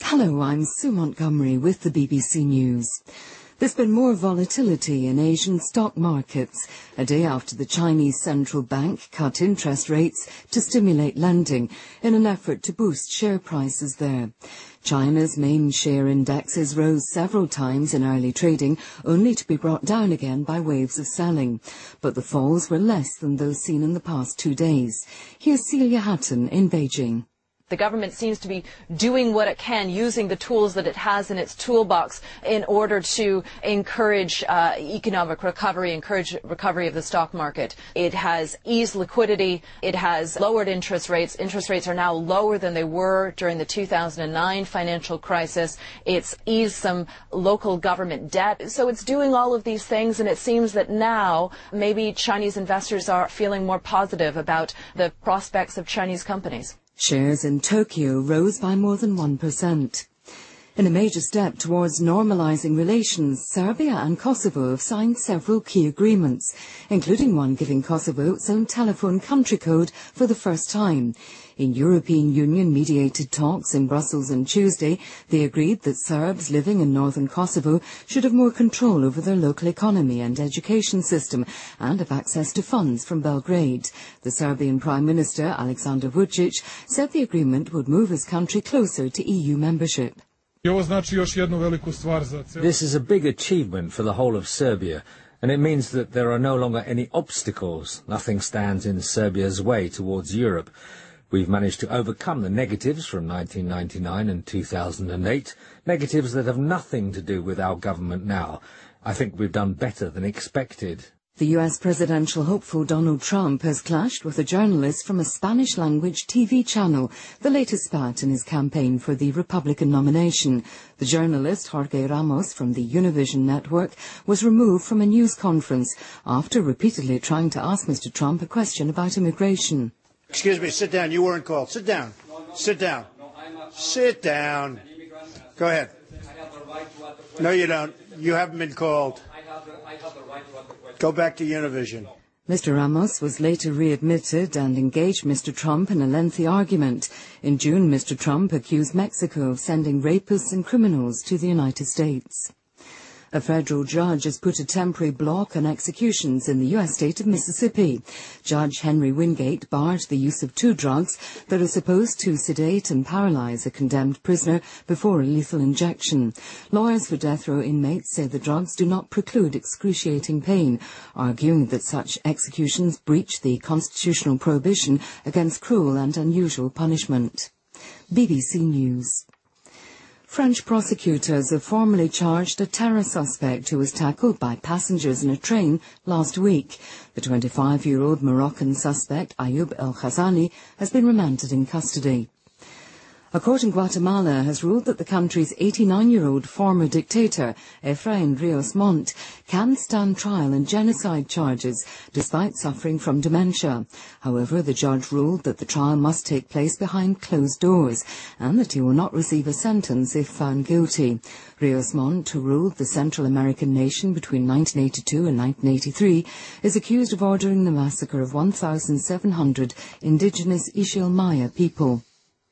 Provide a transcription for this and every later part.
Hello, I'm Sue Montgomery with the BBC News. There's been more volatility in Asian stock markets, a day after the Chinese central bank cut interest rates to stimulate lending in an effort to boost share prices there. China's main share indexes rose several times in early trading, only to be brought down again by waves of selling. But the falls were less than those seen in the past 2 days. Here's Celia Hatton in Beijing. The government seems to be doing what it can, using the tools that it has in its toolbox in order to encourage economic recovery, encourage recovery of the stock market. It has eased liquidity. It has lowered interest rates. Interest rates are now lower than they were during the 2009 financial crisis. It's eased some local government debt. So it's doing all of these things, and it seems that now maybe Chinese investors are feeling more positive about the prospects of Chinese companies. Shares in Tokyo rose by more than 1%. In a major step towards normalising relations, Serbia and Kosovo have signed several key agreements, including one giving Kosovo its own telephone country code for the first time. In European Union-mediated talks in Brussels on Tuesday, they agreed that Serbs living in northern Kosovo should have more control over their local economy and education system and have access to funds from Belgrade. The Serbian Prime Minister, Aleksandar Vučić, said the agreement would move his country closer to EU membership. This is a big achievement for the whole of Serbia, and it means that there are no longer any obstacles. Nothing stands in Serbia's way towards Europe. We've managed to overcome the negatives from 1999 and 2008, negatives that have nothing to do with our government now. I think we've done better than expected. The US presidential hopeful Donald Trump has clashed with a journalist from a Spanish-language TV channel, the latest spat in his campaign for the Republican nomination. The journalist, Jorge Ramos, from the Univision network, was removed from a news conference after repeatedly trying to ask Mr. Trump a question about immigration. Excuse me, sit down. You weren't called. Sit down. Sit down. Sit down. Go ahead. No, you don't. You haven't been called. Go back to Univision. Mr. Ramos was later readmitted and engaged Mr. Trump in a lengthy argument. In June, Mr. Trump accused Mexico of sending rapists and criminals to the United States. A federal judge has put a temporary block on executions in the U.S. state of Mississippi. Judge Henry Wingate barred the use of 2 drugs that are supposed to sedate and paralyze a condemned prisoner before a lethal injection. Lawyers for death row inmates say the drugs do not preclude excruciating pain, arguing that such executions breach the constitutional prohibition against cruel and unusual punishment. BBC News. French prosecutors have formally charged a terror suspect who was tackled by passengers in a train last week. The 25-year-old Moroccan suspect, Ayoub El Ghazali, has been remanded in custody. A court in Guatemala has ruled that the country's 89-year-old former dictator, Efrain Ríos Montt, can stand trial on genocide charges despite suffering from dementia. However, the judge ruled that the trial must take place behind closed doors and that he will not receive a sentence if found guilty. Ríos Montt, who ruled the Central American nation between 1982 and 1983, is accused of ordering the massacre of 1,700 indigenous Ixil Maya people.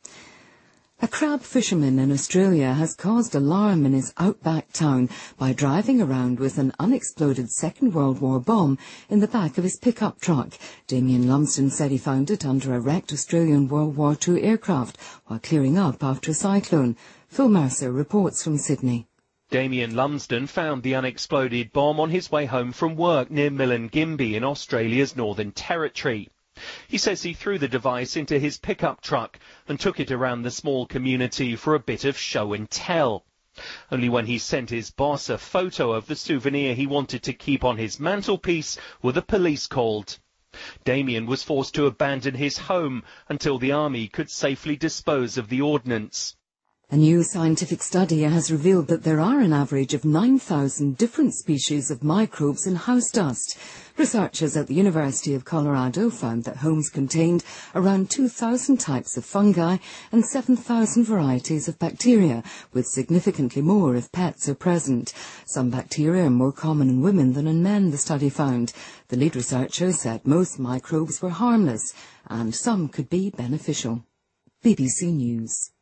A crab fisherman in Australia has caused alarm in his outback town by driving around with an unexploded Second World War bomb in the back of his pickup truck. Damien Lumsden said he found it under a wrecked Australian World War II aircraft while clearing up after a cyclone. Phil Mercer reports from Sydney. Damien Lumsden found the unexploded bomb on his way home from work near Milngimby in Australia's Northern Territory. He says he threw the device into his pickup truck and took it around the small community for a bit of show and tell. Only when he sent his boss a photo of the souvenir he wanted to keep on his mantelpiece were the police called. Damien was forced to abandon his home until the army could safely dispose of the ordnance. A new scientific study has revealed that there are an average of 9,000 different species of microbes in house dust. Researchers at the University of Colorado found that homes contained around 2,000 types of fungi and 7,000 varieties of bacteria, with significantly more if pets are present. Some bacteria are more common in women than in men, the study found. The lead researcher said most microbes were harmless and some could be beneficial. BBC News.